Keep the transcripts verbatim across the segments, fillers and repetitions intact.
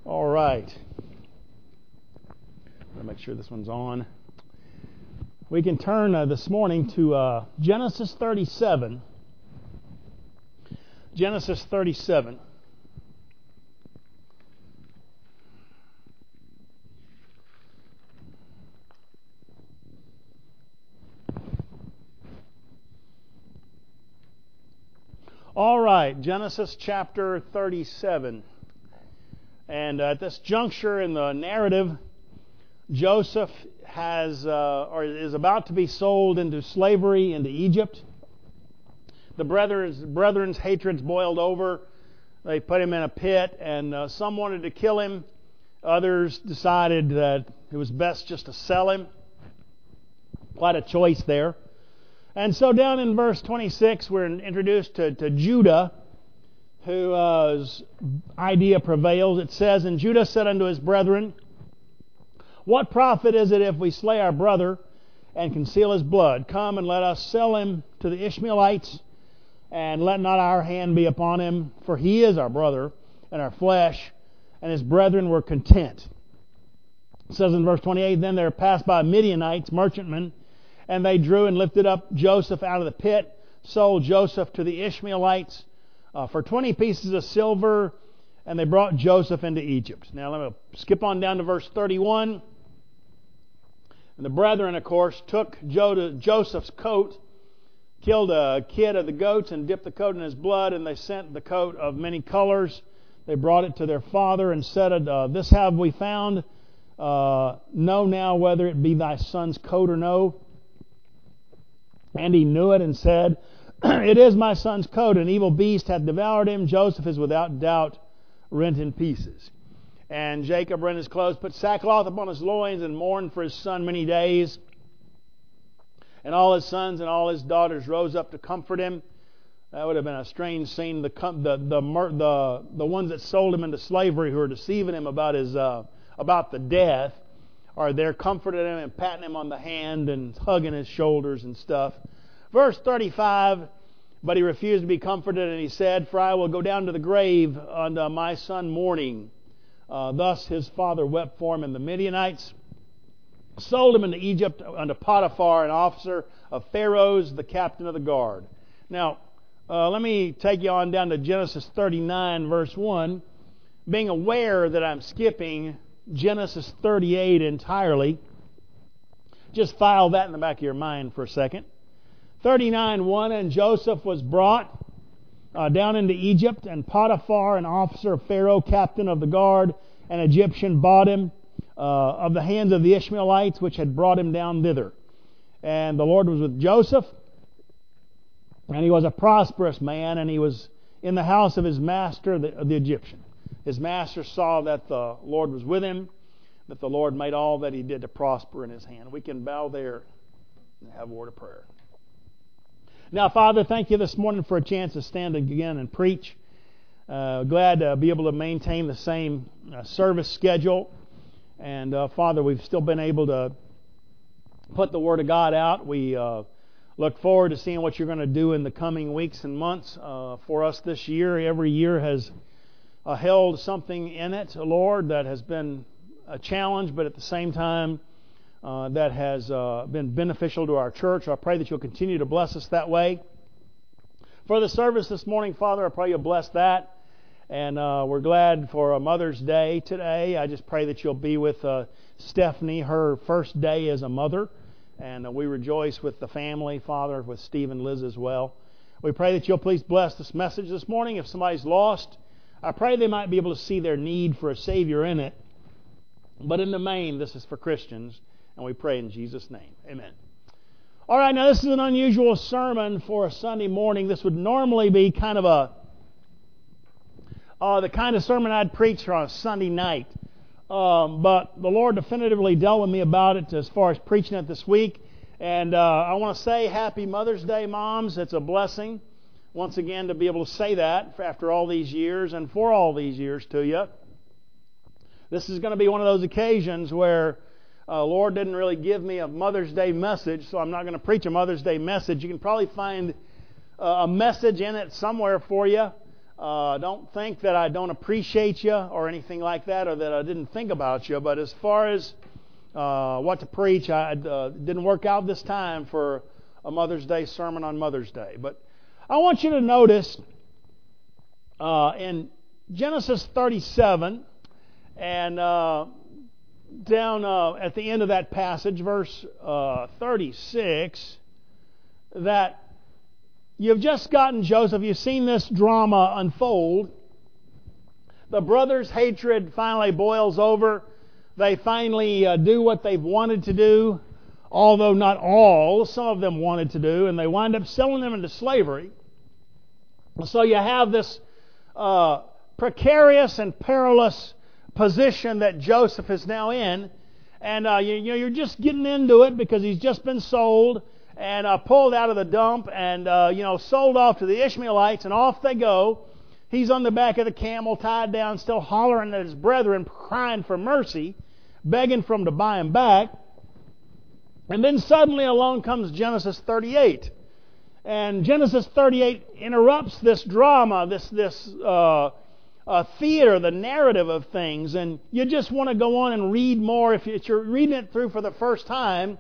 All right. I'll make sure this one's on. We can turn uh, this morning to uh, Genesis thirty-seven. Genesis thirty-seven. All right, Genesis chapter thirty-seven. And at this juncture in the narrative, Joseph has uh, or is about to be sold into slavery into Egypt. The brethren's, brethren's hatreds boiled over. They put him in a pit, and uh, some wanted to kill him. Others decided that it was best just to sell him. Quite a choice there. And so down in verse twenty-six, we're introduced to, to Judah, whose idea prevails. It says, "And Judah said unto his brethren, What profit is it if we slay our brother and conceal his blood? Come and let us sell him to the Ishmaelites, and let not our hand be upon him, for he is our brother and our flesh." And his brethren were content. It says in verse twenty-eight, "Then there passed by Midianites, merchantmen, and they drew and lifted up Joseph out of the pit, sold Joseph to the Ishmaelites uh, for twenty pieces of silver, and they brought Joseph into Egypt." Now let me skip on down to verse thirty-one. "And the brethren, of course, took Joseph's coat, killed a kid of the goats, and dipped the coat in his blood, and they sent the coat of many colors. They brought it to their father and said, uh, This have we found. Uh, know now whether it be thy son's coat or no. And he knew it and said, It is my son's coat. An evil beast hath devoured him. Joseph is without doubt rent in pieces. And Jacob rent his clothes, put sackcloth upon his loins, and mourned for his son many days. And all his sons and all his daughters rose up to comfort him." That would have been a strange scene. The the the the, the ones that sold him into slavery, who are deceiving him about his uh, about the death, are there comforting him and patting him on the hand and hugging his shoulders and stuff. Verse thirty-five, "But he refused to be comforted, and he said, For I will go down to the grave unto my son mourning. Uh, thus his father wept for him, and the Midianites sold him into Egypt unto Potiphar, an officer of Pharaoh's, the captain of the guard." Now, uh, let me take you on down to Genesis thirty-nine, verse one. Being aware that I'm skipping Genesis thirty-eight entirely, just file that in the back of your mind for a second. thirty-nine one, "And Joseph was brought uh, down into Egypt, and Potiphar, an officer of Pharaoh, captain of the guard, an Egyptian, bought him uh, of the hands of the Ishmaelites, which had brought him down thither. And the Lord was with Joseph, and he was a prosperous man, and he was in the house of his master, the, the Egyptian. His master saw that the Lord was with him, that the Lord made all that he did to prosper in his hand." We can bow there and have a word of prayer. Now, Father, thank you this morning for a chance to stand again and preach. Uh, glad to be able to maintain the same uh, service schedule. And, uh, Father, we've still been able to put the Word of God out. We uh, look forward to seeing what you're going to do in the coming weeks and months uh, for us this year. Every year has uh, held something in it, Lord, that has been a challenge, but at the same time, Uh, that has uh, been beneficial to our church. I pray that you'll continue to bless us that way. For the service this morning, Father, I pray you'll bless that. And uh, we're glad for a Mother's Day today. I just pray that you'll be with uh, Stephanie, her first day as a mother. And uh, we rejoice with the family, Father, with Steve and Liz as well. We pray that you'll please bless this message this morning. If somebody's lost, I pray they might be able to see their need for a Savior in it. But in the main, this is for Christians. And we pray in Jesus' name. Amen. All right, now this is an unusual sermon for a Sunday morning. This would normally be kind of a, uh, the kind of sermon I'd preach on a Sunday night. Um, but the Lord definitively dealt with me about it as far as preaching it this week. And uh, I want to say Happy Mother's Day, moms. It's a blessing, once again, to be able to say that after all these years and for all these years to you. This is going to be one of those occasions where Uh, Lord didn't really give me a Mother's Day message, so I'm not going to preach a Mother's Day message. You can probably find uh, a message in it somewhere for you. Uh, don't think that I don't appreciate you or anything like that, or that I didn't think about you. But as far as uh, what to preach, I uh, didn't work out this time for a Mother's Day sermon on Mother's Day. But I want you to notice uh, in Genesis thirty-seven and uh, down uh, at the end of that passage, verse uh, thirty-six, that you've just gotten Joseph. You've seen this drama unfold. The brothers' hatred finally boils over. They finally uh, do what they've wanted to do, although not all. Some of them wanted to do, and they wind up selling them into slavery. So you have this uh, precarious and perilous position that Joseph is now in, and uh, you, you know, you're just getting into it because he's just been sold and uh, pulled out of the dump and uh, you know sold off to the Ishmaelites, and off they go. He's on the back of the camel, tied down, still hollering at his brethren, crying for mercy, begging for them to buy him back. And then suddenly along comes Genesis thirty-eight. And Genesis thirty-eight interrupts this drama, this this uh, uh, theater, the narrative of things. And you just want to go on and read more. If you're reading it through for the first time,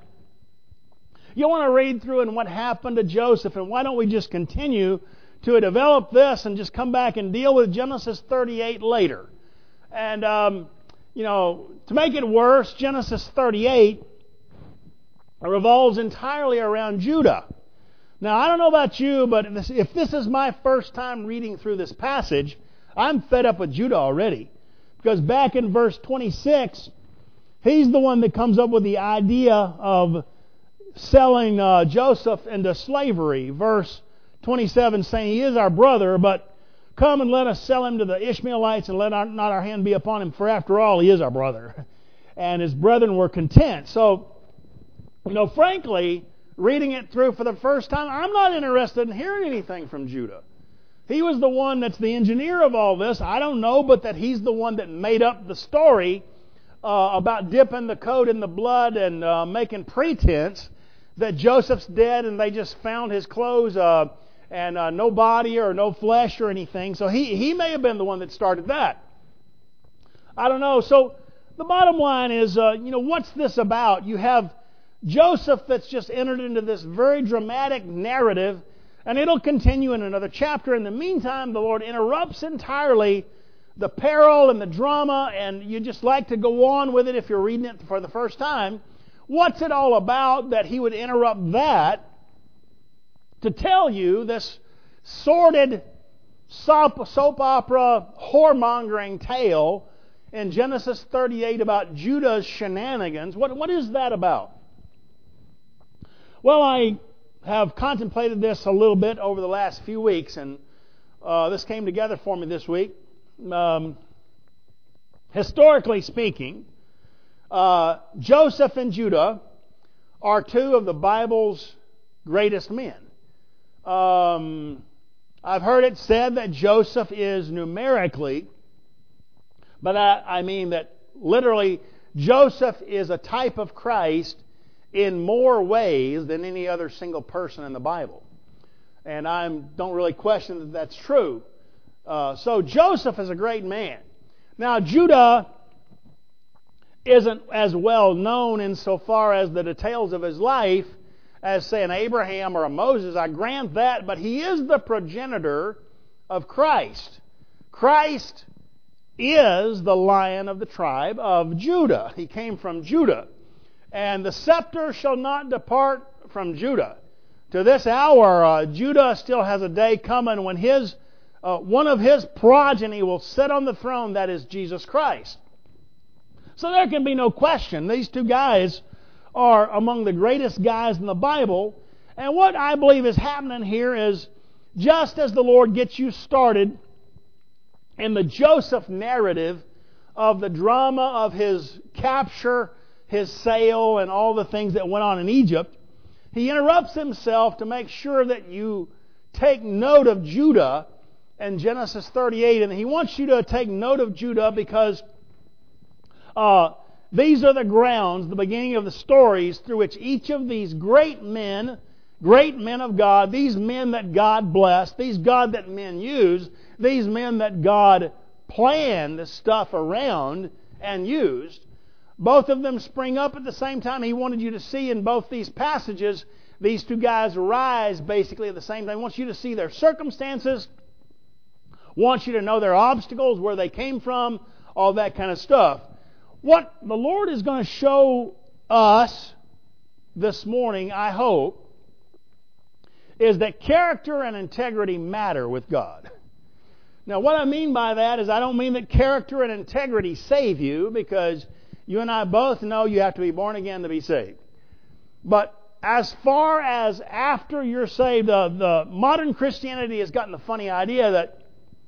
you want to read through and what happened to Joseph. And why don't we just continue to develop this and just come back and deal with Genesis thirty-eight later? And, um, you know, to make it worse, Genesis thirty-eight revolves entirely around Judah. Now, I don't know about you, but if this, if this is my first time reading through this passage, I'm fed up with Judah already. Because back in verse twenty-six, he's the one that comes up with the idea of selling uh, Joseph into slavery. Verse twenty-seven saying, he is our brother, but come and let us sell him to the Ishmaelites and let our, not our hand be upon him, for after all, he is our brother. And his brethren were content. So, you know, frankly, reading it through for the first time, I'm not interested in hearing anything from Judah. He was the one that's the engineer of all this. I don't know, but that he's the one that made up the story uh, about dipping the coat in the blood and uh, making pretense that Joseph's dead and they just found his clothes uh, and uh, no body or no flesh or anything. So he, he may have been the one that started that. I don't know. So the bottom line is, uh, you know, what's this about? You have Joseph that's just entered into this very dramatic narrative, and it'll continue in another chapter. In the meantime, the Lord interrupts entirely the peril and the drama, and you just like to go on with it if you're reading it for the first time. What's it all about that He would interrupt that to tell you this sordid soap, soap opera whoremongering tale in Genesis thirty-eight about Judah's shenanigans? What, what is that about? Well, I have contemplated this a little bit over the last few weeks, and uh, this came together for me this week. Um, historically speaking, uh, Joseph and Judah are two of the Bible's greatest men. Um, I've heard it said that Joseph is numerically, but I, I mean that literally Joseph is a type of Christ in more ways than any other single person in the Bible. And I don't really question that that's true. Uh, so Joseph is a great man. Now Judah isn't as well known insofar as the details of his life as, say, an Abraham or a Moses. I grant that, but he is the progenitor of Christ. Christ is the Lion of the tribe of Judah. He came from Judah. And the scepter shall not depart from Judah. To this hour, uh, Judah still has a day coming when his uh, one of his progeny will sit on the throne, that is Jesus Christ. So there can be no question. These two guys are among the greatest guys in the Bible. And what I believe is happening here is, just as the Lord gets you started in the Joseph narrative of the drama of his capture, his sale, and all the things that went on in Egypt, He interrupts Himself to make sure that you take note of Judah in Genesis thirty-eight. And He wants you to take note of Judah because uh, these are the grounds, the beginning of the stories through which each of these great men, great men of God, these men that God blessed, these God that men use, these men that God planned this stuff around and used, both of them spring up at the same time. He wanted you to see in both these passages, these two guys rise basically at the same time. He wants you to see their circumstances, wants you to know their obstacles, where they came from, all that kind of stuff. What the Lord is going to show us this morning, I hope, is that character and integrity matter with God. Now, what I mean by that is I don't mean that character and integrity save you, because you and I both know you have to be born again to be saved. But as far as after you're saved, uh, the modern Christianity has gotten the funny idea that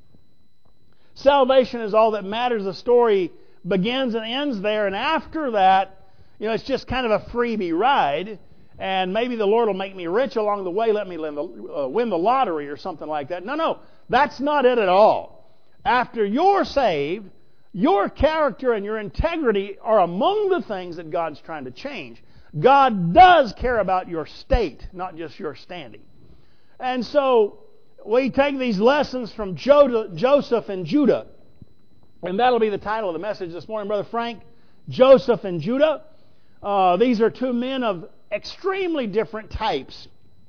salvation is all that matters. The story begins and ends there, and after that, you know, it's just kind of a freebie ride, and maybe the Lord will make me rich along the way, let me win the, uh, win the lottery or something like that. No, no, that's not it at all. After you're saved, your character and your integrity are among the things that God's trying to change. God does care about your state, not just your standing. And so we take these lessons from Joseph and Judah, and that'll be the title of the message this morning, Brother Frank. Joseph and Judah. Uh, these are two men of extremely different types.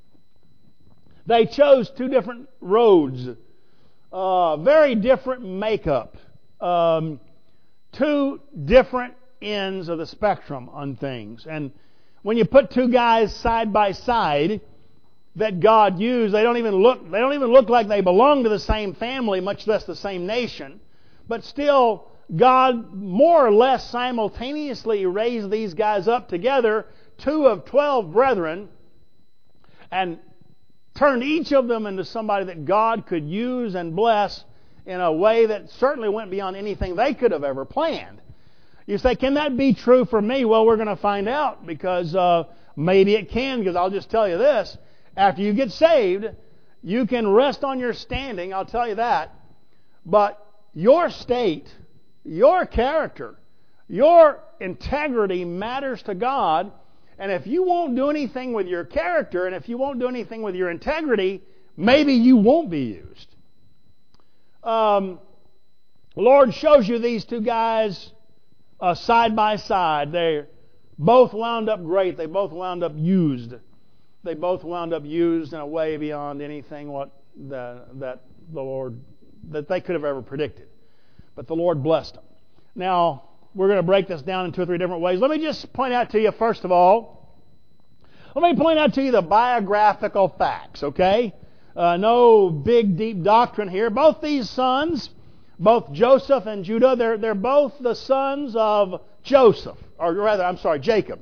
They chose two different roads, uh, very different makeup, um, two different ends of the spectrum on things. And when you put two guys side by side that God used, they don't even look they don't even look like they belong to the same family, much less the same nation. But still, God more or less simultaneously raised these guys up together, two of twelve brethren, and turned each of them into somebody that God could use and bless in a way that certainly went beyond anything they could have ever planned. You say, can that be true for me? Well, we're going to find out, because uh, maybe it can, because I'll just tell you this. After you get saved, you can rest on your standing, I'll tell you that. But your state, your character, your integrity matters to God. And if you won't do anything with your character, and if you won't do anything with your integrity, maybe you won't be used. Um, the Lord shows you these two guys uh, side by side. They both wound up great. They both wound up used. They both wound up used in a way beyond anything what the, that the Lord that they could have ever predicted. But the Lord blessed them. Now, we're going to break this down in two or three different ways. Let me just point out to you, first of all, let me point out to you the biographical facts, okay? Uh, no big, deep doctrine here. Both these sons, both Joseph and Judah, they're, they're both the sons of Joseph, or rather, I'm sorry, Jacob.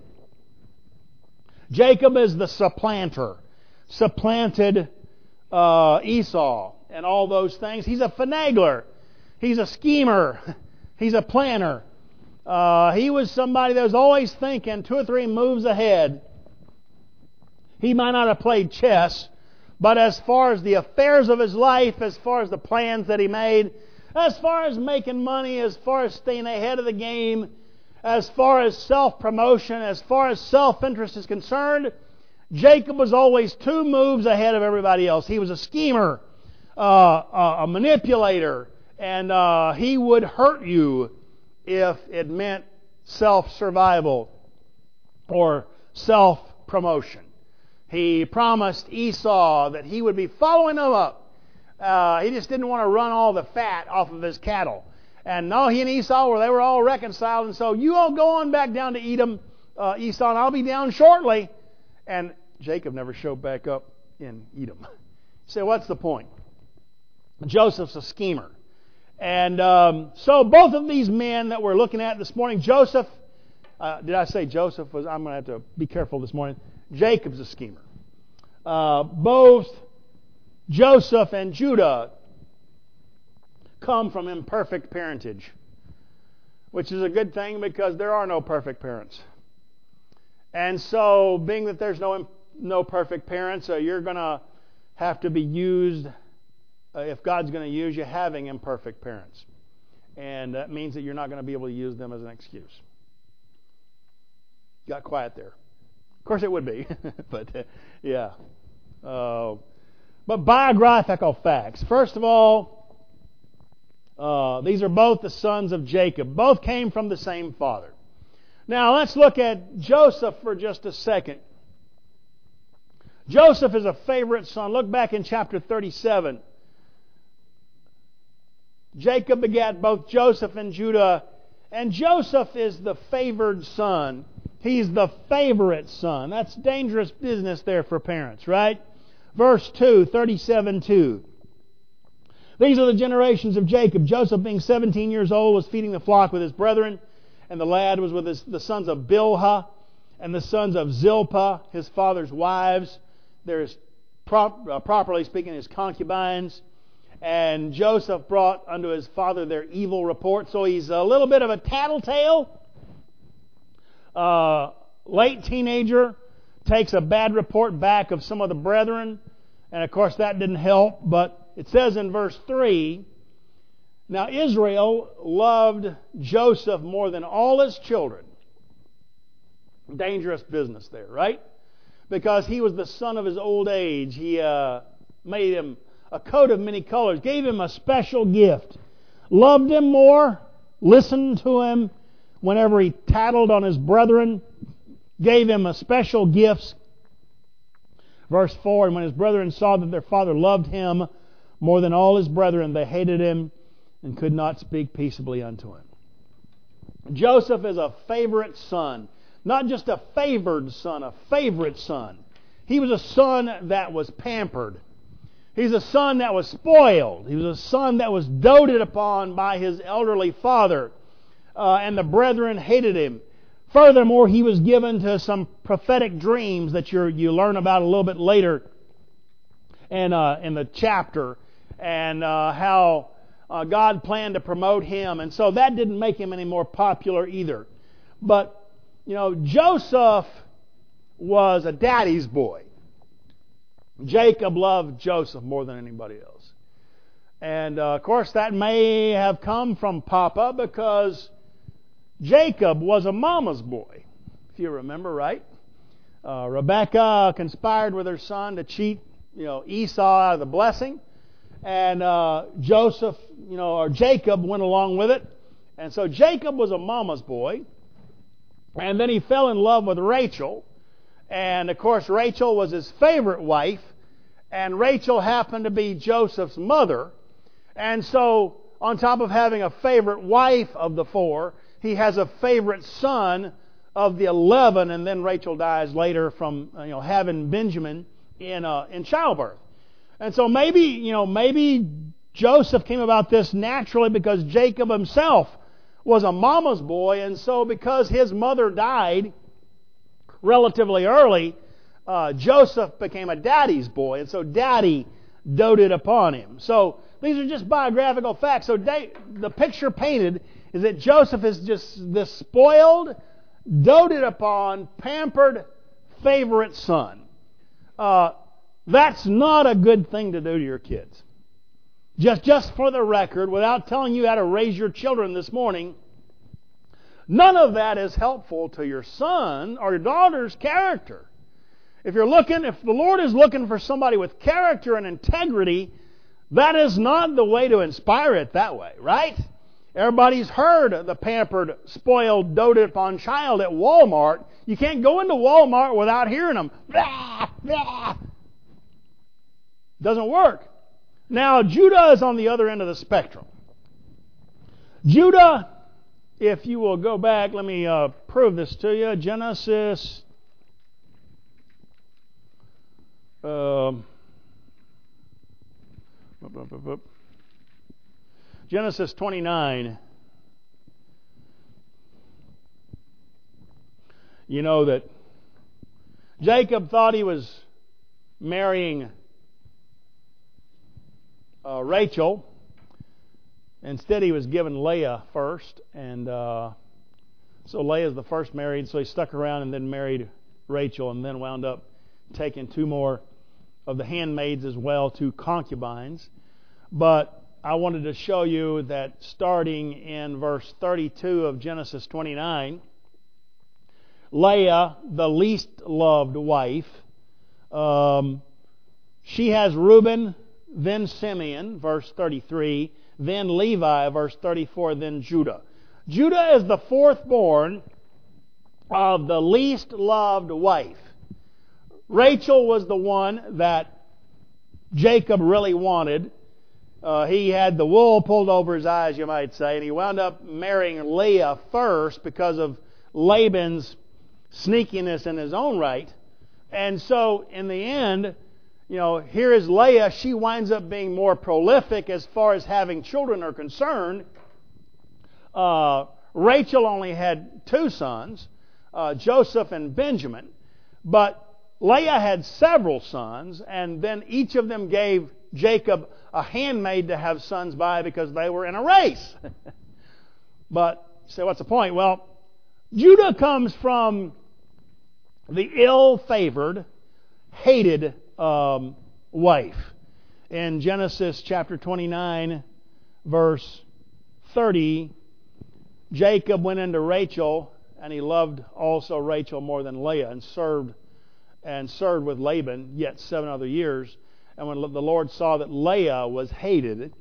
Jacob is the supplanter, supplanted uh, Esau and all those things. He's a finagler. He's a schemer. He's a planner. Uh, he was somebody that was always thinking two or three moves ahead. He might not have played chess, but as far as the affairs of his life, as far as the plans that he made, as far as making money, as far as staying ahead of the game, as far as self-promotion, as far as self-interest is concerned, Jacob was always two moves ahead of everybody else. He was a schemer, uh, a manipulator, and uh, he would hurt you if it meant self-survival or self-promotion. He promised Esau that he would be following him up. Uh, he just didn't want to run all the fat off of his cattle. And no, he and Esau were they were all reconciled, and so you all go on back down to Edom, uh, Esau, and I'll be down shortly. And Jacob never showed back up in Edom. You say, what's the point? Joseph's a schemer. And um, so both of these men that we're looking at this morning, Joseph, uh, did I say Joseph was, I'm going to have to be careful this morning. Jacob's a schemer. Uh, both Joseph and Judah come from imperfect parentage, which is a good thing because there are no perfect parents. And so, being that there's no no perfect parents, uh, you're going to have to be used, uh, if God's going to use you, having imperfect parents. And that means that you're not going to be able to use them as an excuse. Got quiet there. Of course it would be, but uh, yeah. Uh, but biographical facts. First of all, Uh, these are both the sons of Jacob. Both came from the same father. Now let's look at Joseph for just a second. Joseph is a favorite son. Look back in chapter thirty-seven. Jacob begat both Joseph and Judah, and Joseph is the favored son. He's the favorite son. That's dangerous business there for parents, right? Verse two, thirty-seven two. These are the generations of Jacob. Joseph, being seventeen years old, was feeding the flock with his brethren, and the lad was with his, the sons of Bilhah and the sons of Zilpah, his father's wives. There's prop, uh, properly speaking, his concubines. And Joseph brought unto his father their evil report. So he's a little bit of a tattletale. Uh, late teenager, takes a bad report back of some of the brethren. And of course that didn't help. But it says in verse three, now Israel loved Joseph more than all his children. Dangerous business there, right? Because he was the son of his old age. He uh, made him a coat of many colors, gave him a special gift, loved him more, listened to him whenever he tattled on his brethren, gave him a special gifts. Verse four, and when his brethren saw that their father loved him more than all his brethren, they hated him and could not speak peaceably unto him. Joseph is a favorite son. Not just a favored son, a favorite son. He was a son that was pampered. He's a son that was spoiled. He was a son that was doted upon by his elderly father. Uh, and the brethren hated him. Furthermore, he was given to some prophetic dreams that you you learn about a little bit later in, uh, in the chapter. And uh, how uh, God planned to promote him. And so that didn't make him any more popular either. But you know, Joseph was a daddy's boy. Jacob loved Joseph more than anybody else. And, uh, of course, that may have come from Papa because Jacob was a mama's boy, if you remember, right? Uh, Rebekah conspired with her son to cheat, you know, Esau out of the blessing. And uh, Joseph, you know, or Jacob went along with it. And so Jacob was a mama's boy. And then he fell in love with Rachel. And, of course, Rachel was his favorite wife. And Rachel happened to be Joseph's mother. And so, on top of having a favorite wife of the four, he has a favorite son of the eleven. And then Rachel dies later from, you know, having Benjamin in uh, in childbirth. And so maybe, you know, maybe Joseph came about this naturally because Jacob himself was a mama's boy, and so because his mother died relatively early, uh, Joseph became a daddy's boy, and so daddy doted upon him. So these are just biographical facts. So they, the picture painted is that Joseph is just this spoiled, doted upon, pampered, favorite son. Uh, that's not a good thing to do to your kids. Just, just for the record, without telling you how to raise your children this morning, none of that is helpful to your son or your daughter's character. If you're looking, if the Lord is looking for somebody with character and integrity, that is not the way to inspire it that way, right? Everybody's heard the pampered, spoiled, doted upon child at Walmart. You can't go into Walmart without hearing them. Blah, blah. Doesn't work. Now, Judah is on the other end of the spectrum. Judah, if you will go back, let me uh, prove this to you. Genesis uh, Genesis twenty-nine. You know that Jacob thought he was marrying Uh, Rachel. Instead, he was given Leah first, and uh, so Leah is the first married. So he stuck around and then married Rachel, and then wound up taking two more of the handmaids as well, two concubines. But I wanted to show you that starting in verse thirty-two of Genesis twenty-nine, Leah, the least loved wife, um, she has Reuben, then Simeon, verse thirty-three, then Levi, verse thirty-four, then Judah. Judah is the fourth born of the least loved wife. Rachel was the one that Jacob really wanted. Uh, he had the wool pulled over his eyes, you might say, and he wound up marrying Leah first because of Laban's sneakiness in his own right. And so, in the end, you know, here is Leah. She winds up being more prolific as far as having children are concerned. Uh, Rachel only had two sons, uh, Joseph and Benjamin. But Leah had several sons, and then each of them gave Jacob a handmaid to have sons by because they were in a race. But, so what's the point? Well, Judah comes from the ill-favored, hated um, wife. In Genesis chapter twenty-nine, verse thirty, Jacob went into Rachel, and he loved also Rachel more than Leah, and served and served with Laban yet seven other years. And when the Lord saw that Leah was hated,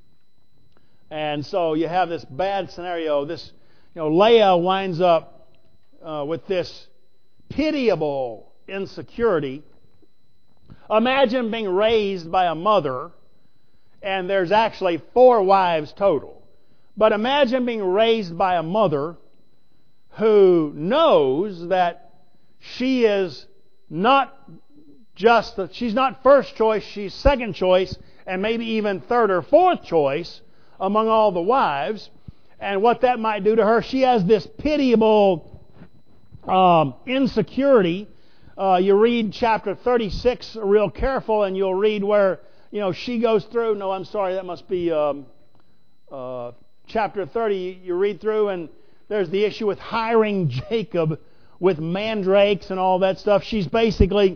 and so you have this bad scenario. This, you know, Leah winds up uh, with this pitiable insecurity. Imagine being raised by a mother, and there's actually four wives total. But imagine being raised by a mother who knows that she is not just, she's not first choice, she's second choice, and maybe even third or fourth choice among all the wives. And what that might do to her, she has this pitiable um, insecurity. Uh, you read chapter thirty-six real careful, and you'll read where, you know, she goes through. No, I'm sorry, that must be um, uh, chapter thirty. You read through, and there's the issue with hiring Jacob with mandrakes and all that stuff. She's basically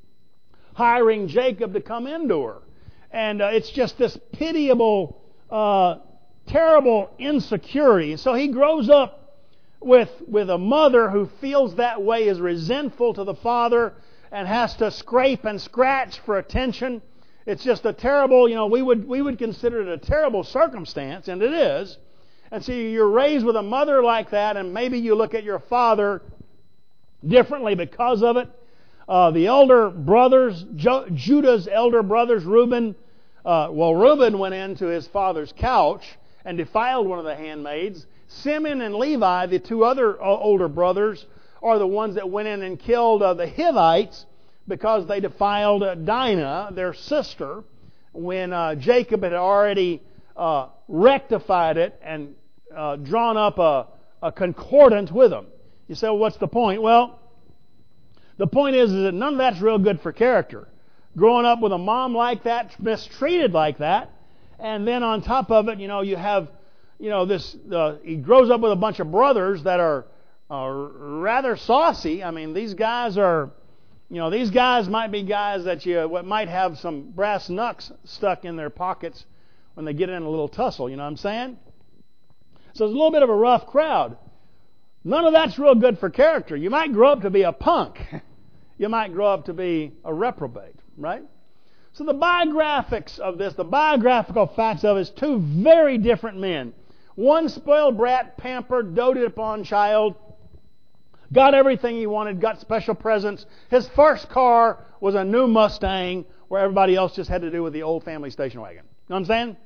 hiring Jacob to come into her. And uh, it's just this pitiable, uh, terrible insecurity. And so he grows up with, with a mother who feels that way, is resentful to the father, and has to scrape and scratch for attention. It's just a terrible, you know, we would, we would consider it a terrible circumstance, and it is. And so you're raised with a mother like that, and maybe you look at your father differently because of it. Uh, the elder brothers, Jo- Judah's elder brothers, Reuben, uh, well, Reuben went into his father's couch and defiled one of the handmaids. Simeon and Levi, the two other uh, older brothers, are the ones that went in and killed uh, the Hivites because they defiled uh, Dinah, their sister, when uh, Jacob had already uh, rectified it and uh, drawn up a, a concordant with them. You say, well, what's the point? Well, the point is, is that none of that's real good for character. Growing up with a mom like that, mistreated like that, and then on top of it, you know, you have, you know, this, uh, he grows up with a bunch of brothers that are uh, rather saucy. I mean, these guys are, you know, these guys might be guys that you what might have some brass knucks stuck in their pockets when they get in a little tussle, you know what I'm saying? So it's a little bit of a rough crowd. None of that's real good for character. You might grow up to be a punk. You might grow up to be a reprobate, right? So the biographics of this, the biographical facts of it is two very different men. One spoiled brat, pampered, doted upon child, got everything he wanted, got special presents. His first car was a new Mustang, where everybody else just had to do with the old family station wagon. You know what I'm saying?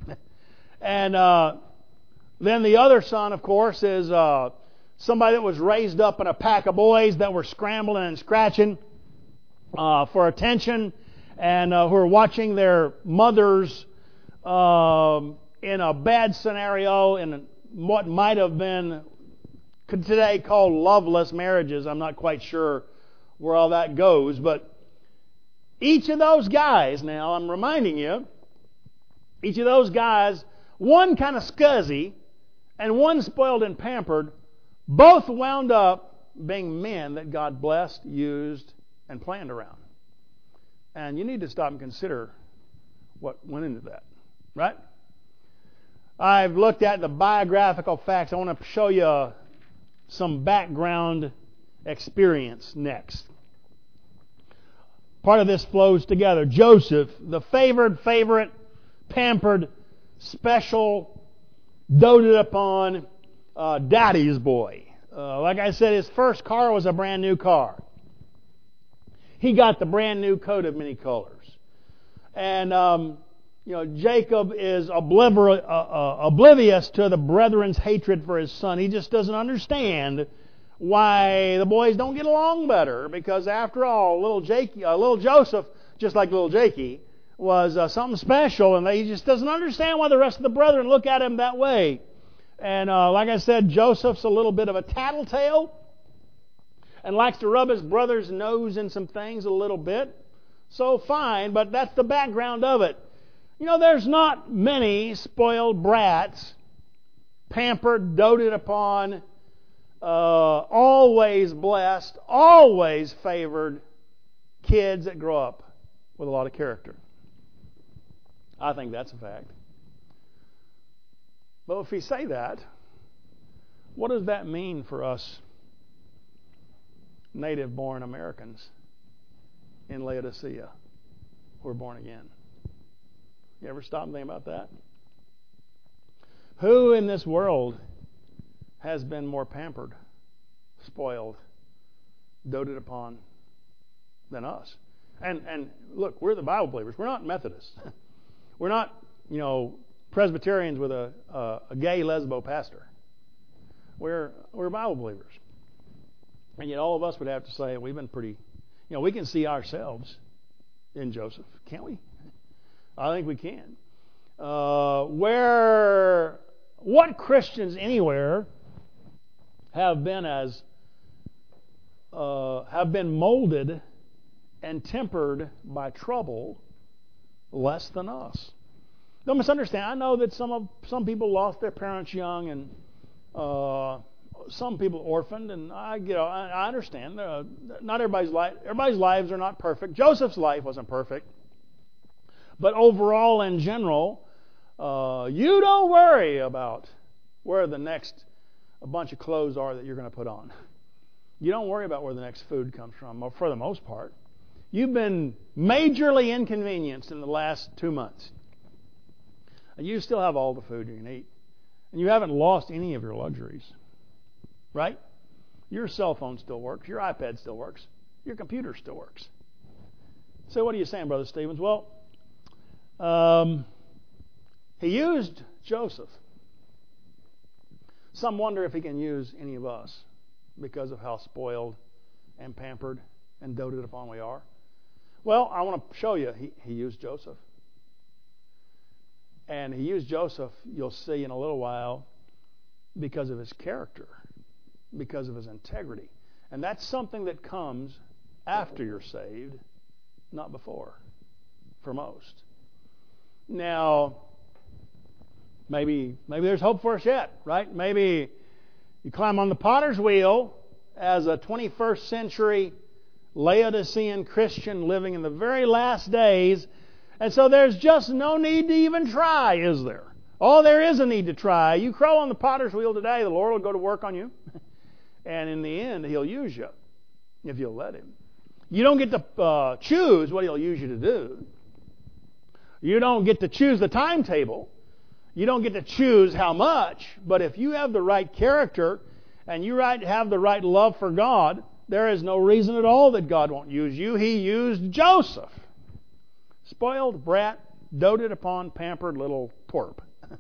And uh, then the other son, of course, is uh, somebody that was raised up in a pack of boys that were scrambling and scratching uh, for attention, and uh, who are watching their mothers um, in a bad scenario, in what might have been today called loveless marriages. I'm not quite sure where all that goes, but each of those guys, now I'm reminding you, each of those guys, one kind of scuzzy and one spoiled and pampered, both wound up being men that God blessed, used, and planned around. And you need to stop and consider what went into that, right? I've looked at the biographical facts. I want to show you some background experience next. Part of this flows together. Joseph, the favored, favorite, pampered special, doted upon uh, daddy's boy. Uh, like I said, his first car was a brand new car. He got the brand new coat of many colors. And, um, you know, Jacob is obliv- uh, uh, oblivious to the brethren's hatred for his son. He just doesn't understand why the boys don't get along better. Because after all, little Jake, uh, little Joseph, just like little Jakey, was uh, something special. And he just doesn't understand why the rest of the brethren look at him that way. And uh, like I said, Joseph's a little bit of a tattletale and likes to rub his brother's nose in some things a little bit. So fine, but that's the background of it. You know, there's not many spoiled brats, pampered, doted upon, uh, always blessed, always favored kids that grow up with a lot of character. I think that's a fact. But if we say that, what does that mean for us native-born Americans in Laodicea who are born again? You ever stop and think about that? Who in this world has been more pampered, spoiled, doted upon than us? And and look, we're the Bible believers. We're not Methodists. We're not, you know, Presbyterians with a, a, a gay lesbo pastor. We're we're Bible believers. And yet all of us would have to say we've been pretty, you know, we can see ourselves in Joseph, can't we? I think we can. Uh, where, what Christians anywhere have been as, uh, have been molded and tempered by trouble less than us? Don't misunderstand. I know that some of some people lost their parents young, and uh, some people orphaned, and I you know I, I understand. Uh, not everybody's life. Everybody's lives are not perfect. Joseph's life wasn't perfect, but overall, in general, uh, you don't worry about where the next a bunch of clothes are that you're going to put on. You don't worry about where the next food comes from, for the most part. You've been majorly inconvenienced in the last two months. You still have all the food you can eat. And you haven't lost any of your luxuries. Right? Your cell phone still works. Your iPad still works. Your computer still works. So what are you saying, Brother Stevens? Well, um, he used Joseph. Some wonder if he can use any of us because of how spoiled and pampered and doted upon we are. Well, I want to show you. He, he used Joseph. And he used Joseph, you'll see in a little while, because of his character, because of his integrity. And that's something that comes after you're saved, not before, for most. Now, maybe maybe there's hope for us yet, right? Maybe you climb on the potter's wheel as a twenty-first century Laodicean Christian living in the very last days. And so there's just no need to even try, is there? Oh, there is a need to try. You crawl on the potter's wheel today, the Lord will go to work on you. And in the end, He'll use you if you'll let Him. You don't get to uh, choose what He'll use you to do. You don't get to choose the timetable. You don't get to choose how much. But if you have the right character and you right, have the right love for God, there is no reason at all that God won't use you. He used Joseph. Spoiled brat, doted upon, pampered little twerp.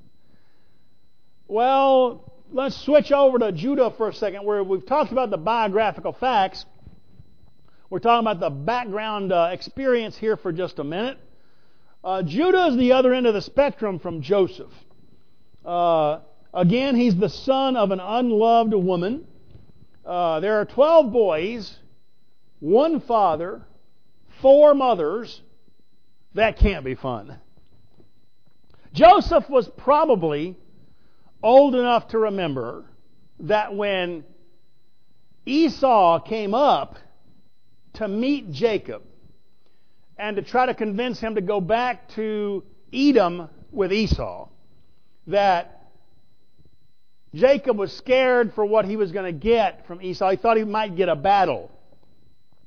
Well, let's switch over to Judah for a second, where we've talked about the biographical facts. We're talking about the background uh, experience here for just a minute. Uh, Judah is the other end of the spectrum from Joseph. Uh, again, he's the son of an unloved woman. Uh, there are twelve boys, one father, four mothers. That can't be fun. Joseph was probably old enough to remember that when Esau came up to meet Jacob and to try to convince him to go back to Edom with Esau, that Jacob was scared for what he was going to get from Esau. He thought he might get a battle.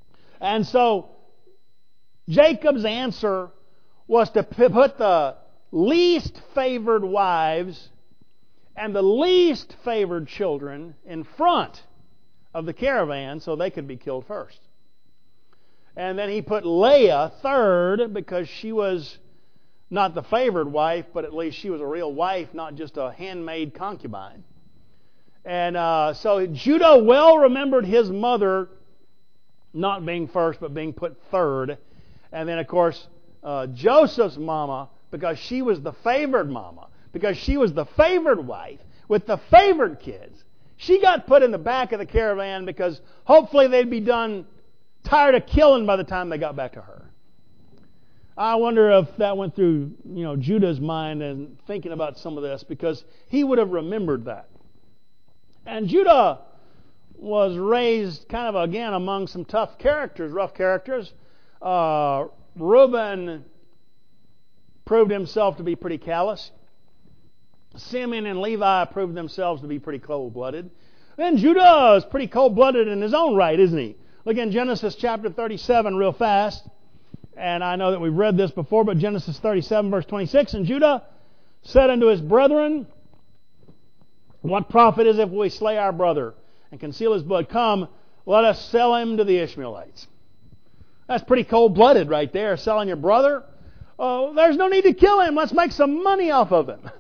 And so Jacob's answer was to put the least favored wives and the least favored children in front of the caravan so they could be killed first. And then he put Leah third because she was not the favored wife, but at least she was a real wife, not just a handmaid concubine. And uh, so Judah well remembered his mother not being first, but being put third. And then, of course, uh, Joseph's mama, because she was the favored mama, because she was the favored wife with the favored kids, she got put in the back of the caravan because hopefully they'd be done tired of killing by the time they got back to her. I wonder if that went through, you know, Judah's mind and thinking about some of this, because he would have remembered that. And Judah was raised kind of, again, among some tough characters, rough characters. Uh, Reuben proved himself to be pretty callous. Simeon and Levi proved themselves to be pretty cold-blooded. And Judah is pretty cold-blooded in his own right, isn't he? Look in Genesis chapter thirty-seven real fast. And I know that we've read this before, but Genesis thirty-seven verse twenty-six, and Judah said unto his brethren, what profit is if we slay our brother and conceal his blood? Come, let us sell him to the Ishmaelites. That's pretty cold-blooded right there, selling your brother. Oh, there's no need to kill him. Let's make some money off of him.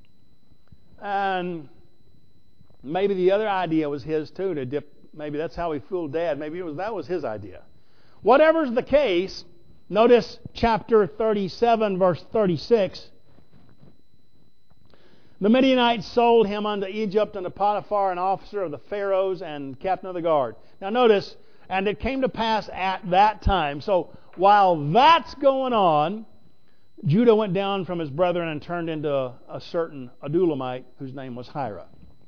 And maybe the other idea was his too, to dip. Maybe that's how he fooled Dad. Maybe it was that was his idea. Whatever's the case, notice chapter thirty-seven, verse thirty-six. The Midianites sold him unto Egypt, unto Potiphar, an officer of the Pharaohs and captain of the guard. Now notice, and it came to pass at that time. So while that's going on, Judah went down from his brethren and turned into a certain Adulamite whose name was Hira.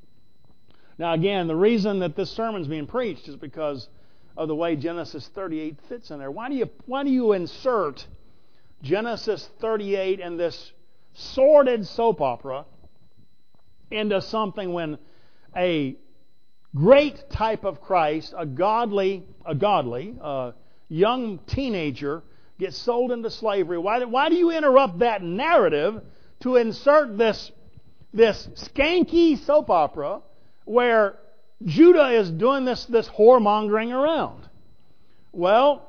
Now again, the reason that this sermon's being preached is because of the way Genesis thirty-eight fits in there. Why do you why do you insert Genesis thirty-eight and this sordid soap opera into something when a great type of Christ, a godly, a godly, uh, young teenager gets sold into slavery? Why, why do you interrupt that narrative to insert this, this skanky soap opera where Judah is doing this, this whoremongering around? Well,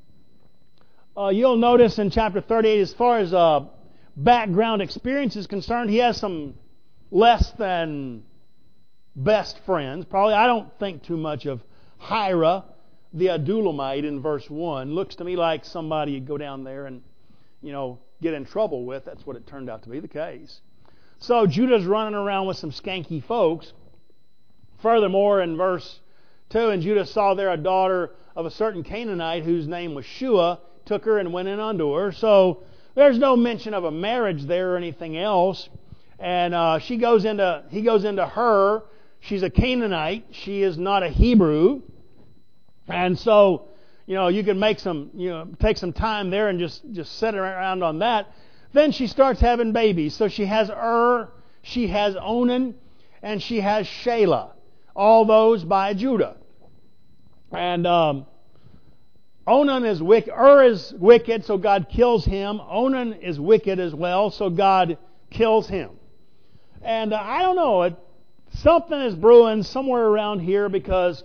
uh, you'll notice in chapter thirty-eight, as far as uh, background experience is concerned, he has some less than best friends. Probably, I don't think too much of Hira, the Adulamite, in verse one. Looks to me like somebody you'd go down there and, you know, get in trouble with. That's what it turned out to be the case. So Judah's running around with some skanky folks. Furthermore, in verse two, and Judah saw there a daughter of a certain Canaanite whose name was Shua, took her and went in unto her. So there's no mention of a marriage there or anything else. And uh, she goes into, he goes into her. She's a Canaanite. She is not a Hebrew. And so, you know, you can make some, you know, take some time there and just, just sit around on that. Then she starts having babies. So she has Ur, she has Onan, and she has Shelah. All those by Judah. And um, Onan is wicked. Ur is wicked, so God kills him. Onan is wicked as well, so God kills him. And uh, I don't know, it, something is brewing somewhere around here, because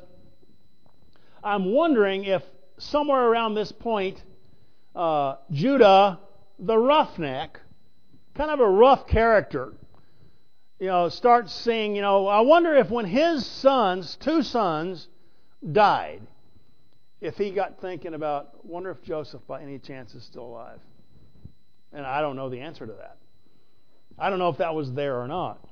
I'm wondering if somewhere around this point, uh, Judah, the roughneck, kind of a rough character, you know, starts seeing, you know, I wonder if when his sons, two sons, died, if he got thinking about, wonder if Joseph by any chance is still alive. And I don't know the answer to that. I don't know if that was there or not.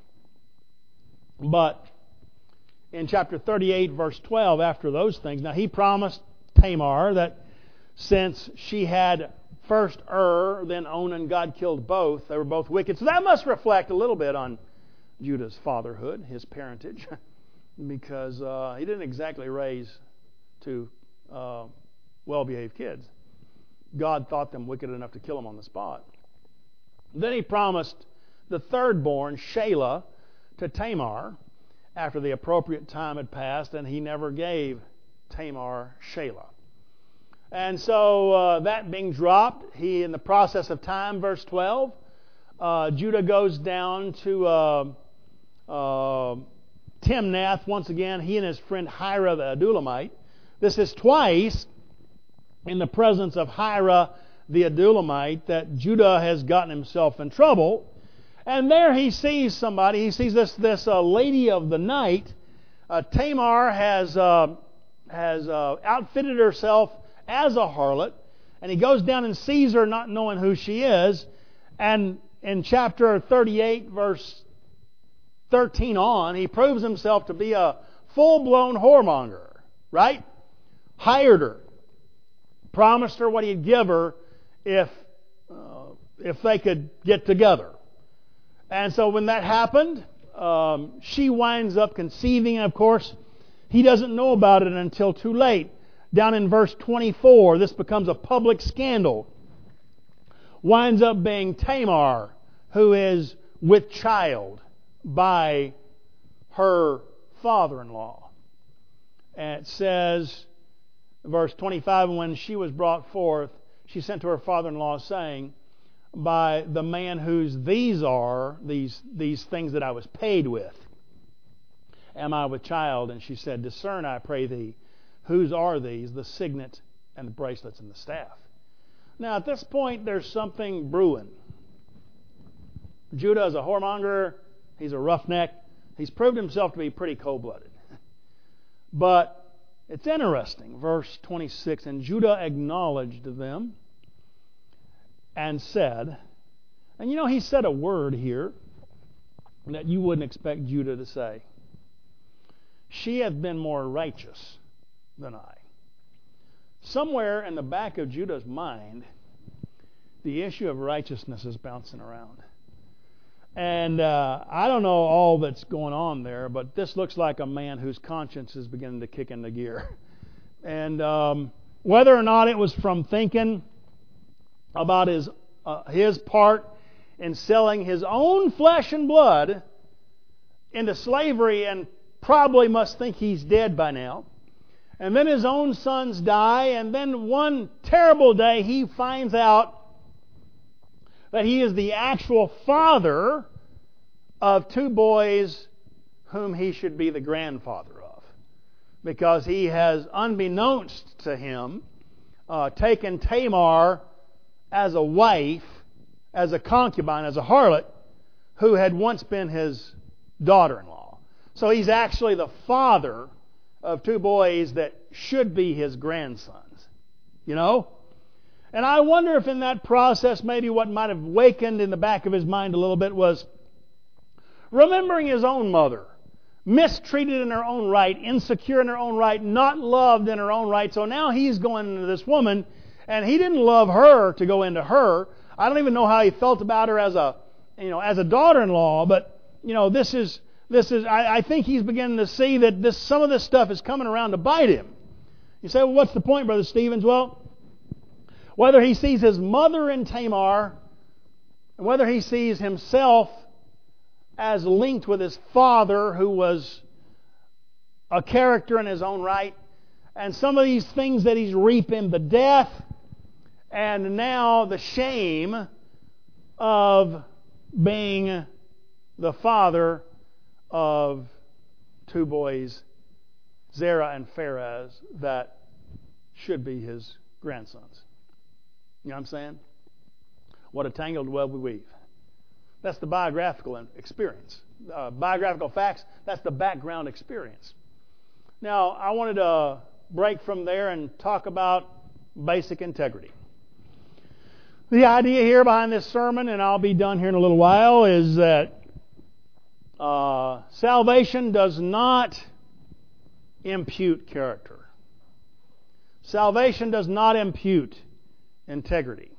But in chapter thirty-eight, verse twelve, after those things, now he promised Tamar that since she had first Ur, then Onan, God killed both. They were both wicked. So that must reflect a little bit on Judah's fatherhood, his parentage, because uh, he didn't exactly raise two uh, well-behaved kids. God thought them wicked enough to kill them on the spot. Then he promised the third born, Shelah, to Tamar after the appropriate time had passed, and he never gave Tamar Shelah. And so uh, that being dropped, he, in the process of time, verse twelve, uh, Judah goes down to uh, uh, Timnath once again, he and his friend Hira the Adullamite. This is twice in the presence of Hira the Adullamite that Judah has gotten himself in trouble. And there he sees somebody. He sees this this uh, lady of the night. Uh, Tamar has uh, has uh, outfitted herself as a harlot, and he goes down and sees her, not knowing who she is. And in chapter thirty-eight, verse thirteen on, he proves himself to be a full-blown whoremonger. Right? Hired her, promised her what he'd give her if uh, if they could get together. And so when that happened, um, she winds up conceiving. And of course, he doesn't know about it until too late. Down in verse twenty-four, this becomes a public scandal. Winds up being Tamar, who is with child by her father-in-law. And it says, verse twenty-five, when she was brought forth, she sent to her father-in-law, saying, by the man whose these are, these, these things that I was paid with, am I with child? And she said, discern, I pray thee, whose are these, the signet and the bracelets and the staff. Now, at this point, there's something brewing. Judah is a whoremonger. He's a roughneck. He's proved himself to be pretty cold-blooded. But it's interesting. Verse twenty-six, and Judah acknowledged them and said, and you know, he said a word here that you wouldn't expect Judah to say. She hath been more righteous than I. Somewhere in the back of Judah's mind, the issue of righteousness is bouncing around. And uh, I don't know all that's going on there, but this looks like a man whose conscience is beginning to kick into gear. And um, whether or not it was from thinking about his uh, his part in selling his own flesh and blood into slavery, and probably must think he's dead by now. And then his own sons die, and then one terrible day he finds out that he is the actual father of two boys whom he should be the grandfather of. Because he has, unbeknownst to him, uh, taken Tamar as a wife, as a concubine, as a harlot, who had once been his daughter-in-law. So he's actually the father of two boys that should be his grandsons. You know? And I wonder if in that process, maybe what might have wakened in the back of his mind a little bit was remembering his own mother, mistreated in her own right, insecure in her own right, not loved in her own right. So now he's going into this woman, and he didn't love her to go into her. I don't even know how he felt about her as a, you know, as a daughter-in-law, but you know, this is this is. I, I think he's beginning to see that this some of this stuff is coming around to bite him. You say, well, what's the point, Brother Stevens? Well, whether he sees his mother in Tamar, and whether he sees himself as linked with his father, who was a character in his own right, and some of these things that he's reaping, the death, and now the shame of being the father of two boys, Zerah and Pharez, that should be his grandsons. You know what I'm saying? What a tangled web we weave. That's the biographical experience. Uh, biographical facts, that's the background experience. Now, I wanted to break from there and talk about basic integrity. The idea here behind this sermon, and I'll be done here in a little while, is that uh, salvation does not impute character. Salvation does not impute integrity.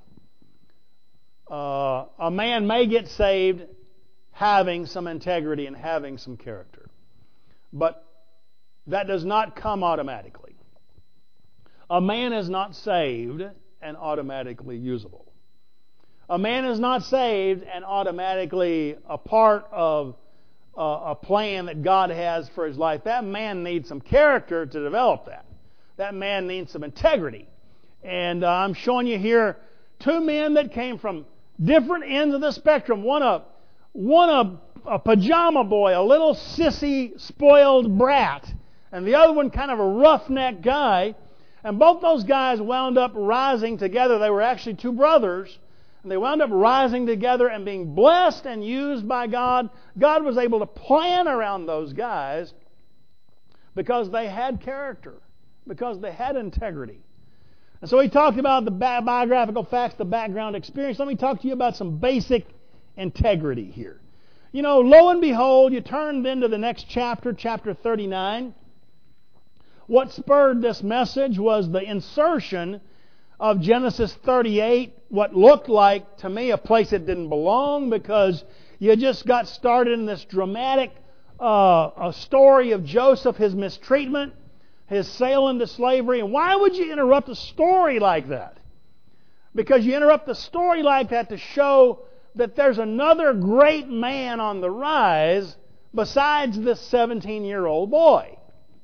Uh, a man may get saved having some integrity and having some character, but that does not come automatically. A man is not saved and automatically usable. A man is not saved and automatically a part of uh, a plan that God has for his life. That man needs some character to develop that. That man needs some integrity. And uh, I'm showing you here two men that came from different ends of the spectrum. One a, one a, a pajama boy, a little sissy, spoiled brat, and the other one kind of a roughneck guy. And both those guys wound up rising together. They were actually two brothers. And they wound up rising together and being blessed and used by God. God was able to plan around those guys because they had character, because they had integrity. And so he talked about the bi- biographical facts, the background experience. Let me talk to you about some basic integrity here. You know, lo and behold, you turn then to the next chapter, chapter thirty-nine. What spurred this message was the insertion of Genesis thirty-eight, what looked like to me a place that didn't belong, because you just got started in this dramatic uh, a story of Joseph, his mistreatment, his sale into slavery. And why would you interrupt a story like that? Because you interrupt a story like that to show that there's another great man on the rise besides this seventeen-year-old boy.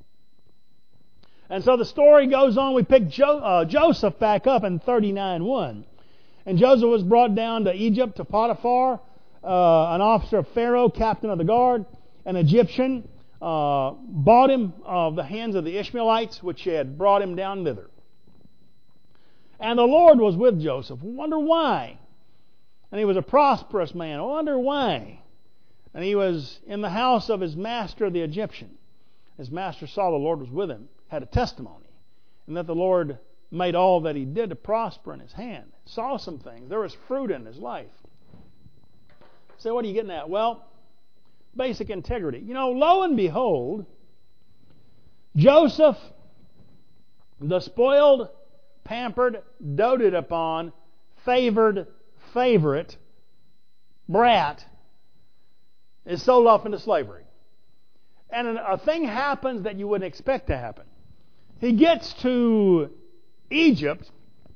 And so the story goes on. We pick jo- uh, Joseph back up in thirty-nine one. And Joseph was brought down to Egypt to Potiphar, uh, an officer of Pharaoh, captain of the guard, an Egyptian, uh, bought him of the hands of the Ishmaelites, which had brought him down thither. And the Lord was with Joseph. Wonder why? And he was a prosperous man. Wonder why? And he was in the house of his master, the Egyptian. His master saw the Lord was with him, had a testimony, and that the Lord made all that he did to prosper in his hand. Saw some things. There was fruit in his life. So what are you getting at? Well, basic integrity. You know, lo and behold, Joseph, the spoiled, pampered, doted upon, favored favorite brat, is sold off into slavery. And a thing happens that you wouldn't expect to happen. He gets to Egypt,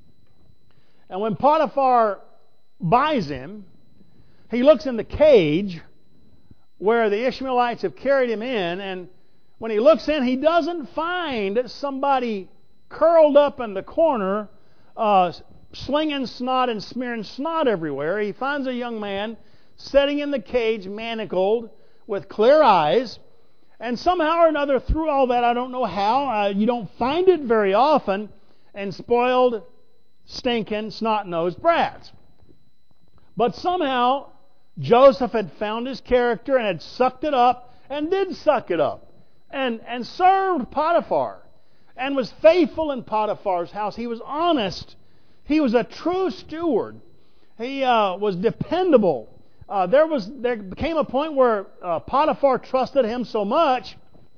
and when Potiphar buys him, he looks in the cage where the Ishmaelites have carried him in, and when he looks in, he doesn't find somebody curled up in the corner, uh, slinging snot and smearing snot everywhere. He finds a young man sitting in the cage, manacled, with clear eyes. And somehow or another, through all that, I don't know how, uh, you don't find it very often, and spoiled, stinking, snot-nosed brats. But somehow, Joseph had found his character and had sucked it up, and did suck it up, and, and served Potiphar, and was faithful in Potiphar's house. He was honest. He was a true steward. He uh, was dependable. Uh, there was there became a point where uh, Potiphar trusted him so much,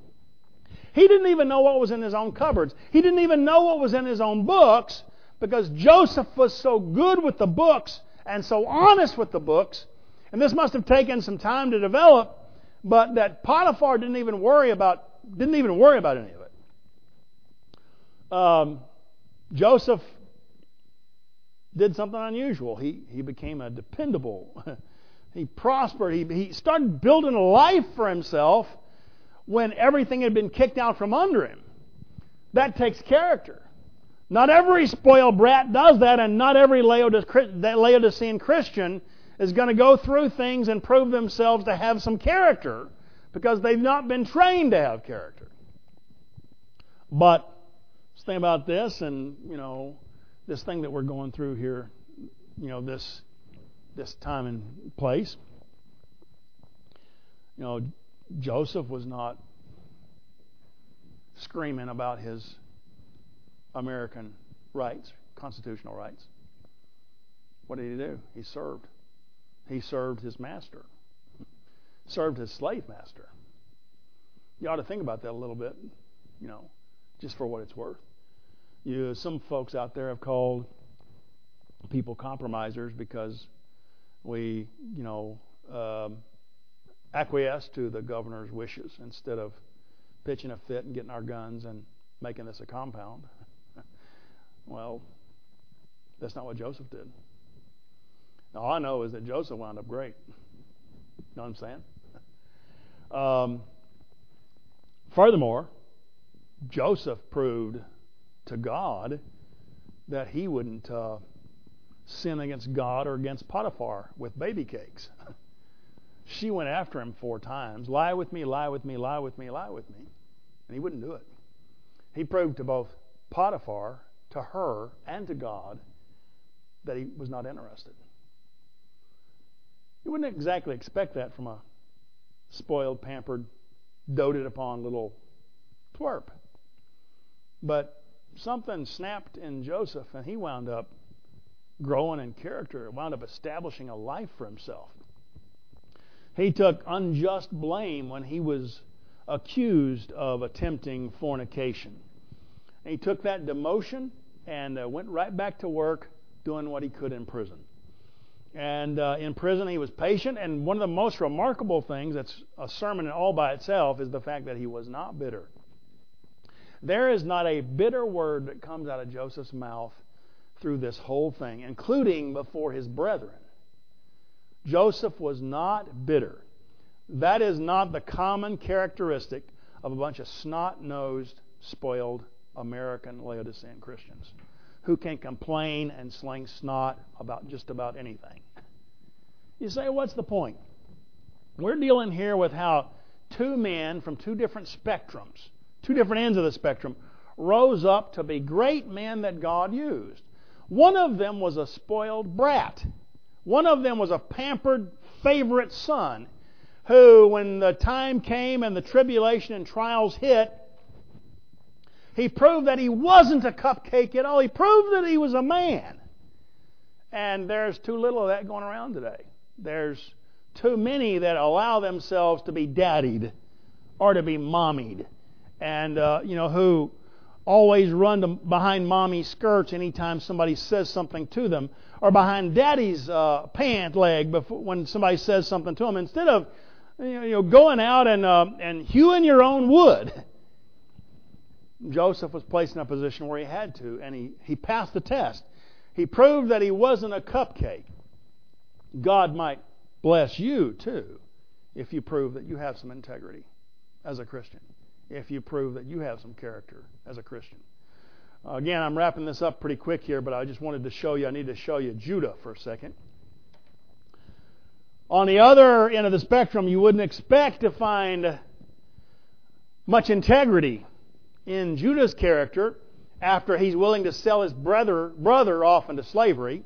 he didn't even know what was in his own cupboards. He didn't even know what was in his own books, because Joseph was so good with the books and so honest with the books. And this must have taken some time to develop, but that Potiphar didn't even worry about didn't even worry about any of it. Um, Joseph did something unusual. He he became a dependable. He prospered. He, he started building a life for himself when everything had been kicked out from under him. That takes character. Not every spoiled brat does that, and not every Laodicean Christian is going to go through things and prove themselves to have some character, because they've not been trained to have character. But let's think about this, and you know, this thing that we're going through here, you know, this this time and place. You know, Joseph was not screaming about his American rights, constitutional rights. What did he do? He served. He served his master. Served his slave master. You ought to think about that a little bit, you know, just for what it's worth. You, some folks out there have called people compromisers because we, you know, um, acquiesce to the governor's wishes instead of pitching a fit and getting our guns and making this a compound. Well, that's not what Joseph did. All I know is that Joseph wound up great. You know what I'm saying? Um, furthermore, Joseph proved to God that he wouldn't uh, sin against God or against Potiphar with baby cakes. She went after him four times. Lie with me, lie with me, lie with me, lie with me. And he wouldn't do it. He proved to both Potiphar, to her, and to God that he was not interested. You wouldn't exactly expect that from a spoiled, pampered, doted upon little twerp. But something snapped in Joseph, and he wound up growing in character, wound up establishing a life for himself. He took unjust blame when he was accused of attempting fornication. And he took that demotion and uh, went right back to work doing what he could in prison. And uh, in prison he was patient, and one of the most remarkable things, that's a sermon all by itself, is the fact that he was not bitter. There is not a bitter word that comes out of Joseph's mouth through this whole thing, including before his brethren. Joseph was not bitter. That is not the common characteristic of a bunch of snot-nosed, spoiled American Laodicean Christians who can complain and sling snot about just about anything. You say, what's the point? We're dealing here with how two men from two different spectrums, two different ends of the spectrum, rose up to be great men that God used. One of them was a spoiled brat. One of them was a pampered favorite son who, when the time came and the tribulation and trials hit, he proved that he wasn't a cupcake at all. He proved that he was a man. And there's too little of that going around today. There's too many that allow themselves to be daddied or to be mommied. And, uh, you know, who always run to behind mommy's skirts anytime somebody says something to them, or behind daddy's uh, pant leg before, when somebody says something to them, instead of you know, going out and uh, and hewing your own wood. Joseph was placed in a position where he had to, and he, he passed the test. He proved that he wasn't a cupcake. God might bless you, too, if you prove that you have some integrity as a Christian, if you prove that you have some character as a Christian. Uh, again, I'm wrapping this up pretty quick here, but I just wanted to show you, I need to show you Judah for a second. On the other end of the spectrum, you wouldn't expect to find much integrity in Judah's character after he's willing to sell his brother, brother off into slavery,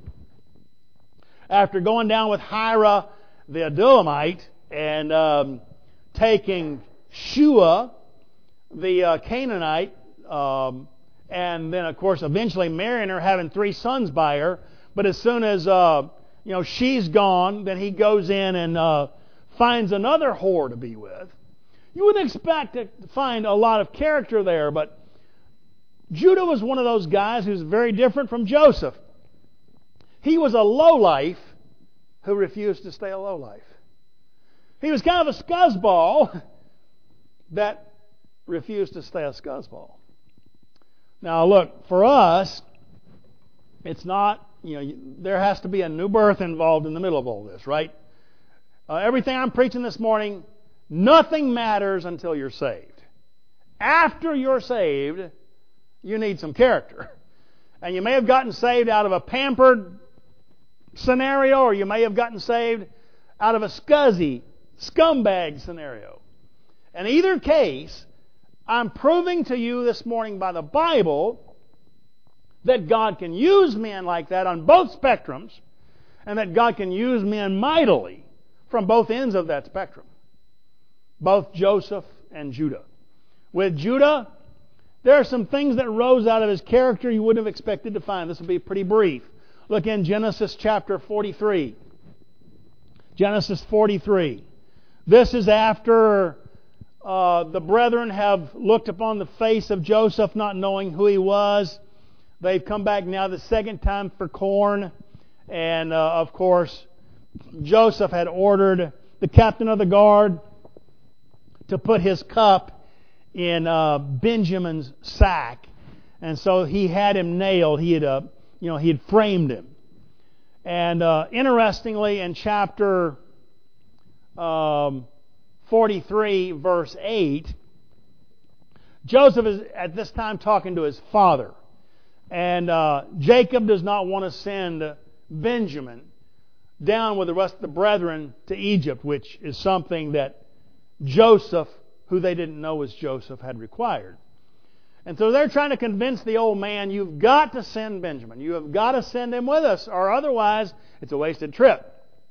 after going down with Hira the Adullamite and um, taking Shua the uh, Canaanite, um, and then of course eventually marrying her, having three sons by her. But as soon as uh, you know she's gone, then he goes in and uh, finds another whore to be with. You wouldn't expect to find a lot of character there, but Judah was one of those guys who's very different from Joseph. He was a lowlife who refused to stay a lowlife. He was kind of a scuzzball that refused to stay a scuzzball. Now look, for us, it's not, you know, there has to be a new birth involved in the middle of all this, right? Uh, everything I'm preaching this morning, nothing matters until you're saved. After you're saved, you need some character. And you may have gotten saved out of a pampered scenario, or you may have gotten saved out of a scuzzy, scumbag scenario. In either case, I'm proving to you this morning by the Bible that God can use men like that on both spectrums, and that God can use men mightily from both ends of that spectrum. Both Joseph and Judah. With Judah, there are some things that rose out of his character you wouldn't have expected to find. This will be pretty brief. Look in Genesis chapter forty-three. Genesis forty-three. This is after uh, the brethren have looked upon the face of Joseph, not knowing who he was. They've come back now the second time for corn. And, uh, of course, Joseph had ordered the captain of the guard to put his cup in uh, Benjamin's sack. And so he had him nailed. He had, uh, you know, he had framed him. And uh, interestingly, in chapter um, forty-three, verse eight, Joseph is at this time talking to his father. And uh, Jacob does not want to send Benjamin down with the rest of the brethren to Egypt, which is something that Joseph, who they didn't know was Joseph, had required. And so they're trying to convince the old man, you've got to send Benjamin. You have got to send him with us, or otherwise it's a wasted trip.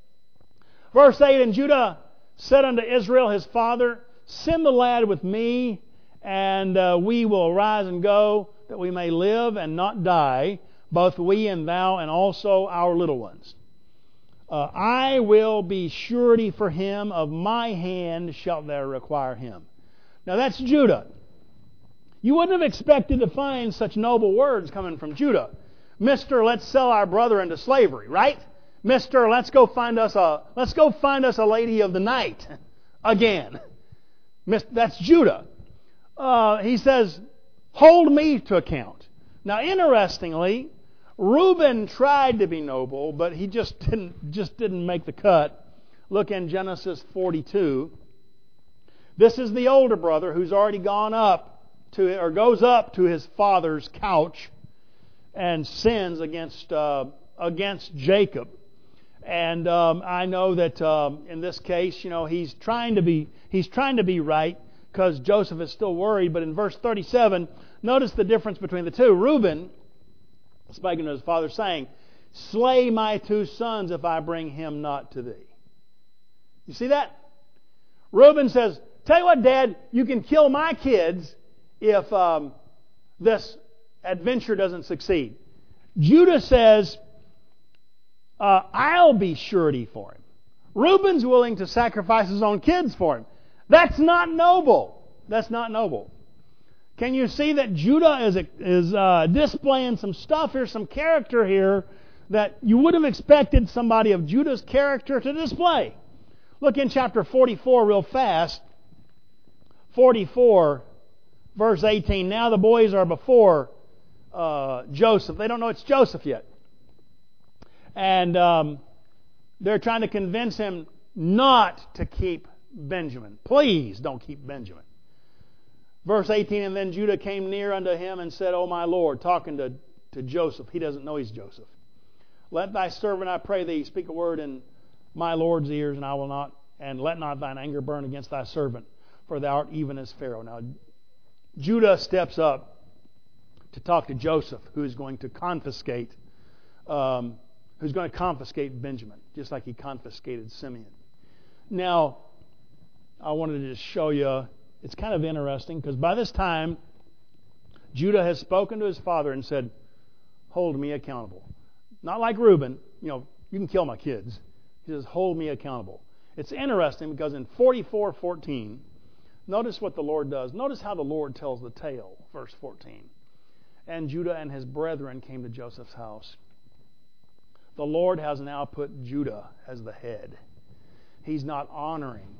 Verse eight, and Judah said unto Israel his father, send the lad with me, and uh, we will arise and go, that we may live and not die, both we and thou, and also our little ones. Uh, I will be surety for him, of my hand shalt thou require him. Now that's Judah. You wouldn't have expected to find such noble words coming from Judah. Mister, let's sell our brother into slavery, right? Mister, let's go find us a let's go find us a lady of the night again. That's Judah. Uh, he says, hold me to account. Now, interestingly, Reuben tried to be noble, but he just didn't just didn't make the cut. Look in Genesis forty-two. This is the older brother who's already gone up to or goes up to his father's couch and sins against uh, against Jacob. And um, I know that um, in this case, you know, he's trying to be he's trying to be right because Joseph is still worried. But in verse thirty-seven, notice the difference between the two. Reuben, speaking to his father, saying, slay my two sons if I bring him not to thee. You see that? Reuben says, tell you what, Dad, you can kill my kids if um, this adventure doesn't succeed. Judah says, uh, I'll be surety for him. Reuben's willing to sacrifice his own kids for him. That's not noble. That's not noble. Can you see that Judah is, is uh, displaying some stuff here, some character here that you would have expected somebody of Judah's character to display? Look in chapter forty-four real fast. forty-four, verse eighteen. Now the boys are before uh, Joseph. They don't know it's Joseph yet. And um, they're trying to convince him not to keep Benjamin. Please don't keep Benjamin. Verse eighteen, and then Judah came near unto him and said, O my Lord, talking to, to Joseph. He doesn't know he's Joseph. Let thy servant, I pray thee, speak a word in my Lord's ears, and I will not, and let not thine anger burn against thy servant, for thou art even as Pharaoh. Now, Judah steps up to talk to Joseph, who is going to confiscate, um, who's going to confiscate Benjamin, just like he confiscated Simeon. Now, I wanted to just show you. It's kind of interesting because by this time, Judah has spoken to his father and said, hold me accountable. Not like Reuben, you know, you can kill my kids. He says, hold me accountable. It's interesting because in forty-four fourteen, notice what the Lord does. Notice how the Lord tells the tale, verse fourteen. And Judah and his brethren came to Joseph's house. The Lord has now put Judah as the head. He's not honoring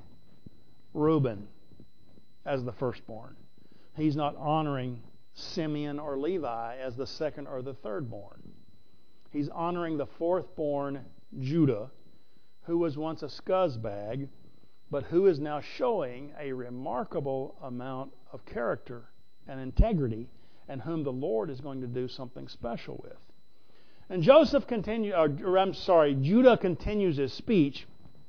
Reuben as the firstborn. He's not honoring Simeon or Levi as the second or the thirdborn. He's honoring the fourthborn Judah, who was once a scuzzbag, but who is now showing a remarkable amount of character and integrity, and whom the Lord is going to do something special with. And Joseph continue, or I'm sorry, Judah continues his speech.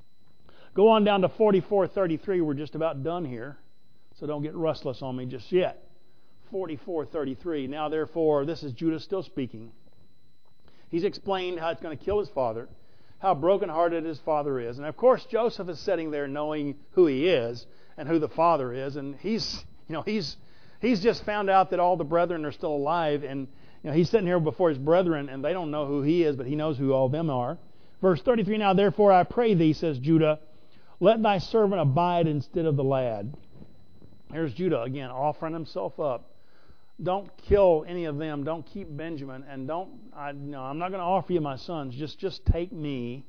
Go on down to forty-four thirty-three. We're just about done here. So don't get restless on me just yet. forty-four thirty-three. Now therefore, this is Judah still speaking. He's explained how it's going to kill his father, how brokenhearted his father is. And of course, Joseph is sitting there knowing who he is and who the father is. And he's, you know, he's he's just found out that all the brethren are still alive. And you know, he's sitting here before his brethren, and they don't know who he is, but he knows who all of them are. Verse thirty-three, now therefore I pray thee, says Judah, let thy servant abide instead of the lad. Here's Judah again, offering himself up. Don't kill any of them. Don't keep Benjamin. And don't, I, no, I'm not going to offer you my sons. Just, just take me.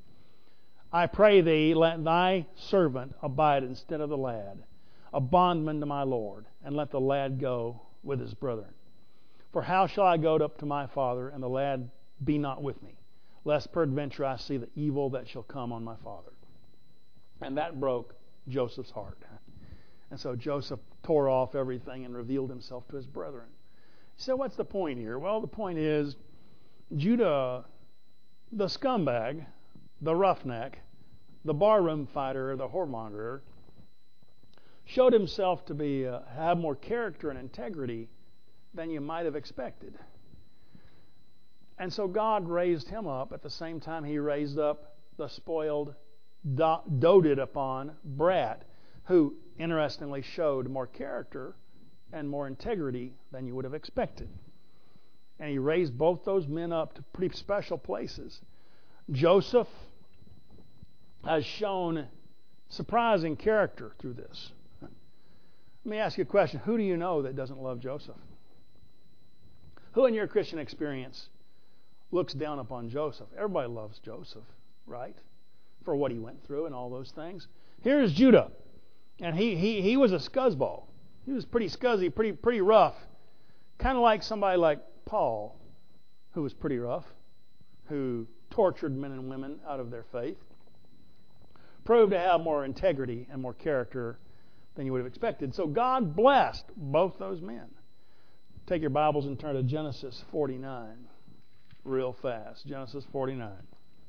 I pray thee, let thy servant abide instead of the lad, a bondman to my Lord, and let the lad go with his brethren. For how shall I go up to my father, and the lad be not with me, lest peradventure I see the evil that shall come on my father? And that broke Joseph's heart. And so Joseph tore off everything and revealed himself to his brethren. So what's the point here? Well, the point is Judah the scumbag, the roughneck, the barroom fighter, the whoremonger, showed himself to be uh, have more character and integrity than you might have expected. And so God raised him up at the same time He raised up the spoiled, do- doted upon brat, who interestingly showed more character and more integrity than you would have expected. And He raised both those men up to pretty special places. Joseph has shown surprising character through this. Let me ask you a question. Who do you know that doesn't love Joseph? Who in your Christian experience looks down upon Joseph? Everybody loves Joseph, right? For what he went through and all those things. Here's Judah. And he he he was a scuzzball. He was pretty scuzzy, pretty pretty rough. Kind of like somebody like Paul, who was pretty rough, who tortured men and women out of their faith. Proved to have more integrity and more character than you would have expected. So God blessed both those men. Take your Bibles and turn to Genesis forty-nine real fast. Genesis forty-nine.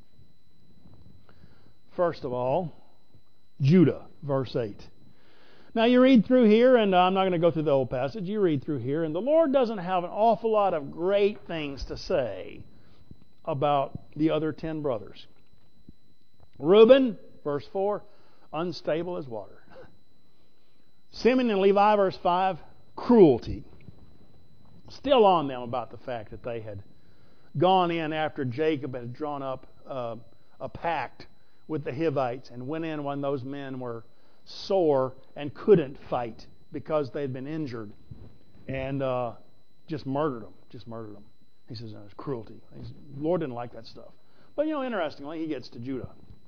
First of all, Judah, verse eight. Now you read through here, and I'm not going to go through the whole passage. You read through here, and the Lord doesn't have an awful lot of great things to say about the other ten brothers. Reuben, verse four, unstable as water. Simeon and Levi, verse five, cruelty. Still on them about the fact that they had gone in after Jacob had drawn up uh, a pact with the Hivites and went in when those men were sore and couldn't fight because they'd been injured, and uh, just murdered them. Just murdered them. He says, no, it's cruelty. He's, the Lord didn't like that stuff. But, you know, interestingly, he gets to Judah.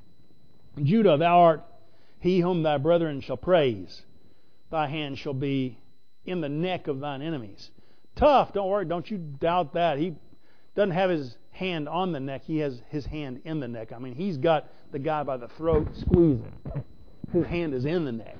Judah, thou art he whom thy brethren shall praise. Thy hand shall be in the neck of thine enemies. Tough, don't worry, don't you doubt that. He doesn't have his hand on the neck, he has his hand in the neck. I mean, he's got the guy by the throat squeezing. His hand is in the neck.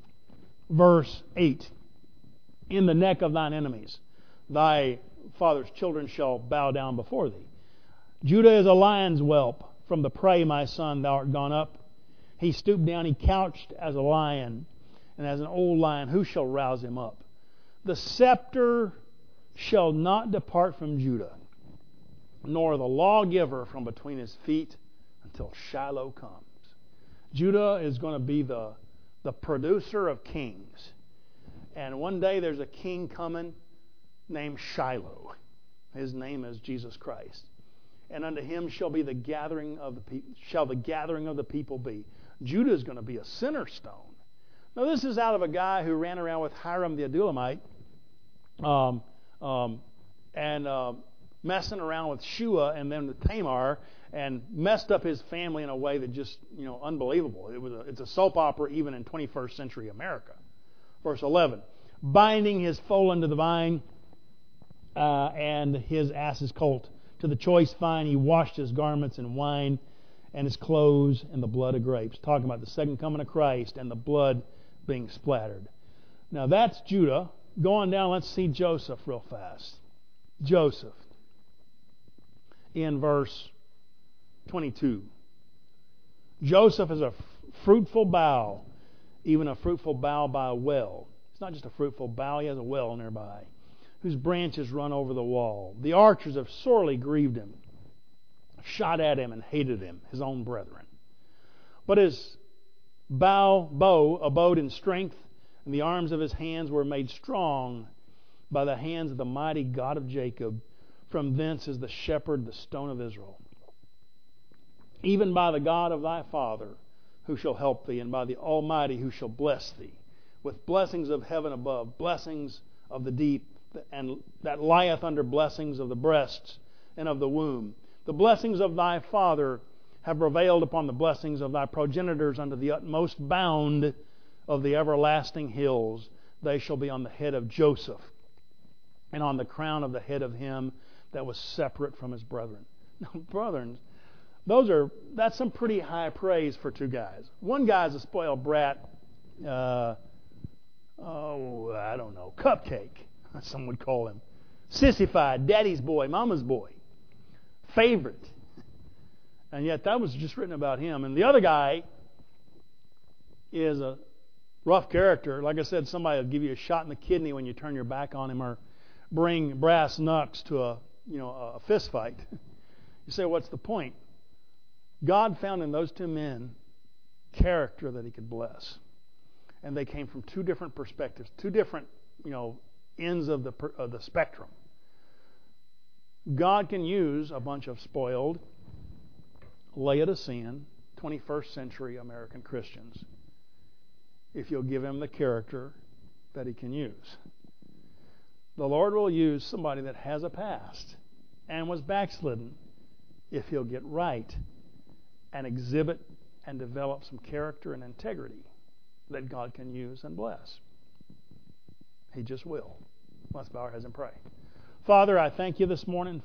Verse eight. In the neck of thine enemies, thy father's children shall bow down before thee. Judah is a lion's whelp. From the prey, my son, thou art gone up. He stooped down, he couched as a lion, and as an old lion, who shall rouse him up? The scepter shall not depart from Judah, nor the lawgiver from between his feet until Shiloh comes. Judah is going to be the, the producer of kings. And one day there's a king coming named Shiloh. His name is Jesus Christ. And unto him shall be the gathering of the people, shall the gathering of the people be. Judah is going to be a center stone. Now this is out of a guy who ran around with Hiram the Adullamite, um, um, and uh, messing around with Shua and then with Tamar, and messed up his family in a way that just, you know, unbelievable. It was a, it's a soap opera even in twenty-first century America. Verse eleven, binding his foal unto the vine, uh, and his ass's colt to the choice vine, he washed his garments in wine, and his clothes in the blood of grapes. Talking about the second coming of Christ and the blood being splattered. Now that's Judah. Going down, let's see Joseph real fast. Joseph, in verse twenty-two. Joseph is a f- fruitful bough, even a fruitful bough by a well. It's not just a fruitful bough, he has a well nearby, whose branches run over the wall. The archers have sorely grieved him, shot at him and hated him, his own brethren. But his bow, bow abode in strength, and the arms of his hands were made strong by the hands of the mighty God of Jacob. From thence is the shepherd, the stone of Israel. Even by the God of thy father, who shall help thee, and by the Almighty, who shall bless thee, with blessings of heaven above, blessings of the deep, and that lieth under blessings of the breasts and of the womb. The blessings of thy father have prevailed upon the blessings of thy progenitors unto the utmost bound of the everlasting hills. They shall be on the head of Joseph, and on the crown of the head of him that was separate from his brethren. Now, brethren, those are that's some pretty high praise for two guys. One guy's a spoiled brat, uh, oh, I don't know, cupcake, some would call him. Sissified, daddy's boy, mama's boy. Favorite. And yet that was just written about him. And the other guy is a rough character. Like I said, somebody will give you a shot in the kidney when you turn your back on him, or bring brass knucks to a you know a fist fight. You say, what's the point? God found in those two men character that He could bless, and they came from two different perspectives, two different you know ends of the of the spectrum. God can use a bunch of spoiled, Laodicean, twenty-first century American Christians if you'll give Him the character that He can use. The Lord will use somebody that has a past and was backslidden if He'll get right and exhibit and develop some character and integrity that God can use and bless. He just will. Let's bow our heads and pray. Father, I thank You this morning